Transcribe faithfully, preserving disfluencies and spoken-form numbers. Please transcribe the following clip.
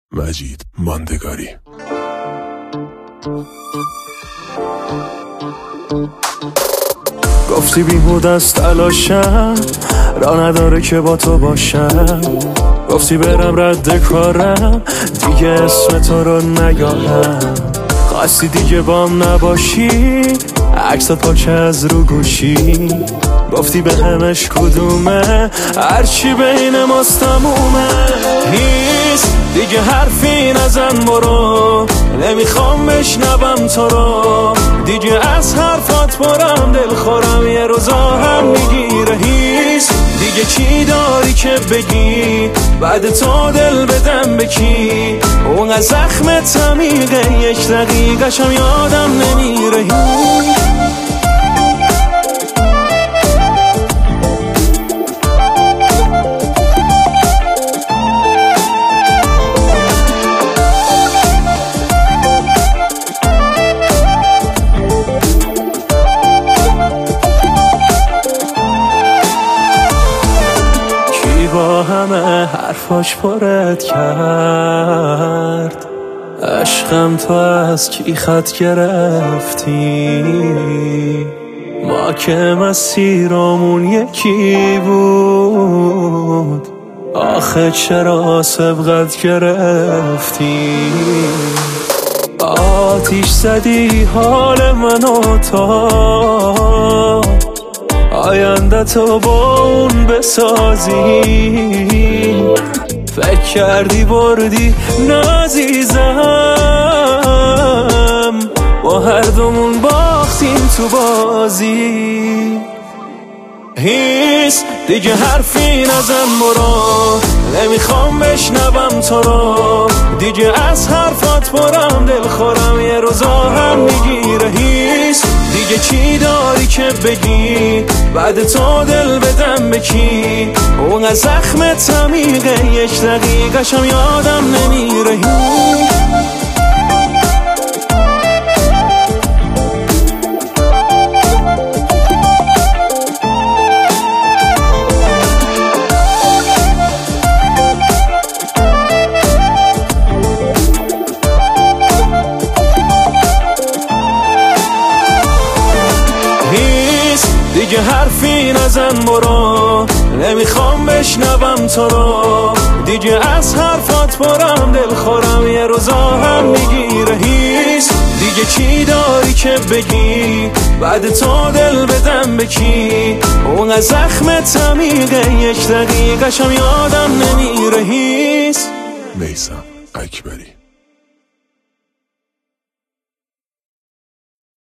مجید ماندگاری. گفتی بیهود از تلاشم، را نداره که با تو باشم. گفتی برم رد کارم، دیگه اسم تو رو نیارم. خواستی دیگه بام نباشی، عکسات پاچه از رو گوشی. گفتی به همش کدومه، هرچی بین ماست تمومه. هیچ دیگه حرفی نزن برو، نمیخوام بشنوم تو رو. دیگه از حرفات برم دل خورم، یه روزا هم میگیره. هیچ دیگه چی داری که بگی، بعد تو دل بدم بکی. اون از زخم تمیقه، یک دقیقه شم یادم نمیره. با همه حرفاش پرت کرد، عشقم تو از کی خط گرفتی؟ ما که مسیرمون یکی بود، آخه چرا سبقت گرفتی؟ آتیش زدی حال منو تا آینده تو با اون بسازی. فکر کردی بردی نازیزم، با هر دومون باختیم تو بازی. هیچ دیگه حرفی نزن برو، نمیخوام بشنوم تو رو. دیگه از حرفات برم دل خورم، یه روزا هم میگیره. هیچ دیگه چی داری که بگی، بعد تو دل بدم بکی. اون از زخم تمیقه، یک دقیقه شم یادم نمیره. دیگه حرفی نزن برو، نمیخوام بشنوم تو رو. دیگه از حرفات برم دل خورم، یه روزا هم میگیره. هیچ دیگه چی داری که بگی، بعد تو دل بدم بکی. اون از زخم تمیقه، یک دقیقه شم یادم نمیره. هیچ میثم اکبری.